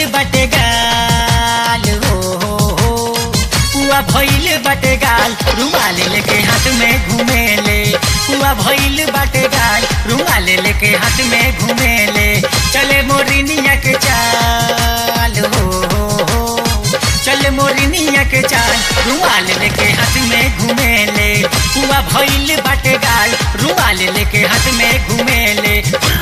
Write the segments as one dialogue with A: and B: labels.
A: भइल बाटे गाल हो पुआ भइल बाटे गाल रुमाल लेके हाथ में घूमेले पुआ भइल बाटे गाल रुमाल लेके हाथ में घूमेले चले मोरिनिया के चाल हो चले मोरिनिया के चाल रुमाल लेके हाथ में घूमेले पुआ भइल बाटे गाल रुमाल लेके हाथ में घूमेले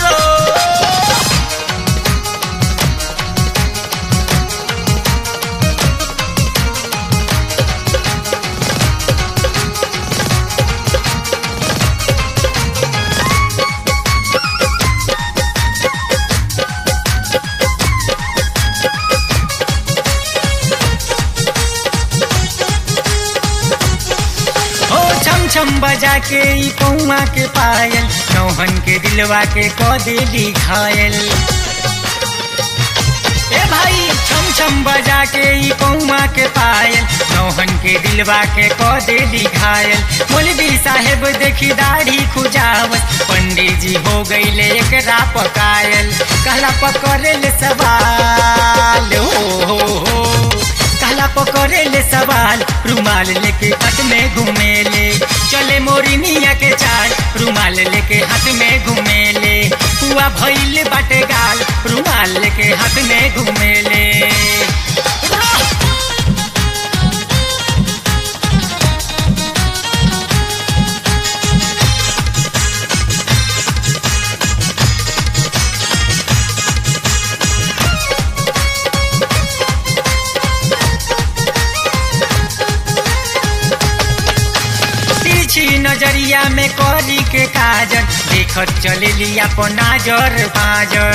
A: छम बजा के ई पौआ के पायल नौहन के दिलवा के क देली घायल ए भाई छम छम बजा के ई पौआ के पायल नौहन के दिलवा के क देली घायल मौलवी साहेब देखी दाढ़ी खुजावत पंडित जी हो गईले एकरा पकायल कहला पकड़ेले सवाल हो कहला पकड़ेले सवाल रुमाल लेके हाथ में घूमेले चले मोरिनिया के चाल रुमाल लेके हाथ में घूमेले पुआ भइल बाटे गाल रुमाल लेके हाथ में घूमेले नजरिया में करी के काजर देखत चलेली अपन नाजर बाजर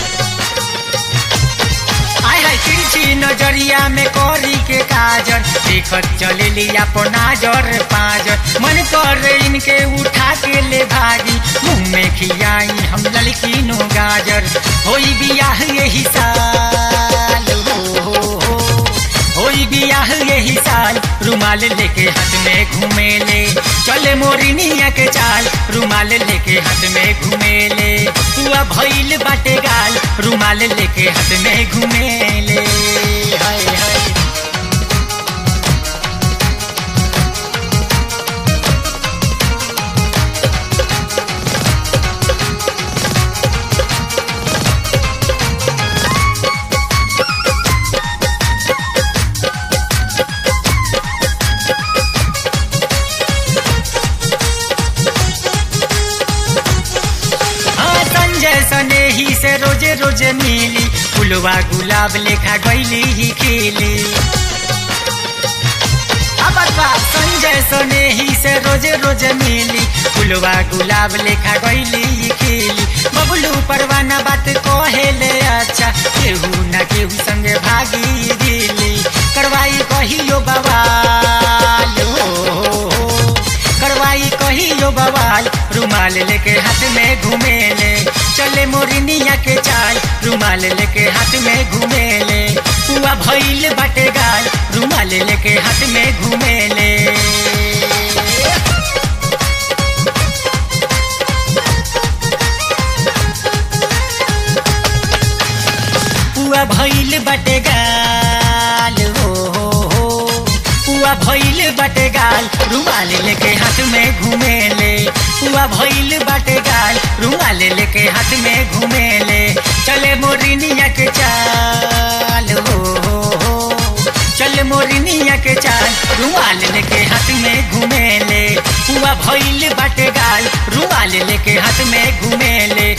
A: आय हाय तिरछी नजरिया में करी के काजर देखत चलेली अपन नाजर बाजर मन कर इनके उठा के ले भागी मुंह में खियाई हम ललकी नो गाजर होई बियाह यही साल होई बियाह यही साल रुमाल लेके हाथ में घूमेले चले मोरिनिया के चाल रुमाल लेके हाथ में घूमेले पुआ भइल बाटे गाल रुमाल लेके हाथ में घूमेले हाय हाय स्नेही से रोजे रोजे मिली फुलवा गुलाब लेखा गईली ही खिली संजय स्नेही से रोजे रोजे मिली फुलवा गुलाब लेखा गईली ही खिली बबलू परवाना बात कहेले अच्छा केहू न केहू संगे भागी दिली करवाई कहियो बवाल करवाई कहियो बवाल रुमाल लेके हाथ में घूमेले चले मोरिनिया के चाल रुमाल लेके हाथ में घूमेले पुआ भइल बाटे गाल रुमाल लेके हाथ में घूमेले पुआ भइल बाटे गाल पुआ भइल बाटे गाल रुमाल लेके हाथ में घूमेले पुआ भइल बाटे गाल रुमाल लेके हाथ में घूमेले चले मोरिनिया के चाल हो चले मोरिनिया के चाल रुमाल लेके हाथ में घूमेले पुआ भइल बाटे गाल रुमाल लेके हाथ में घूमेले